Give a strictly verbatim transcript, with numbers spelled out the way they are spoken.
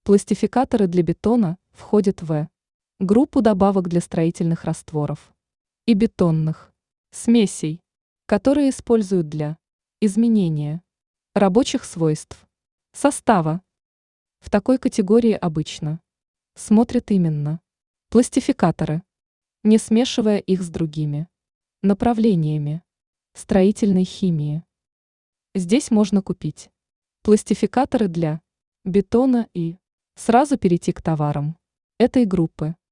Пластификаторы для бетона входят в группу добавок для строительных растворов и бетонных смесей, которые используют для изменения рабочих свойств состава. В такой категории обычно смотрят именно пластификаторы, не смешивая их с другими направлениями строительной химии. Здесь можно купить пластификаторы для бетона и сразу перейти к товарам этой группы.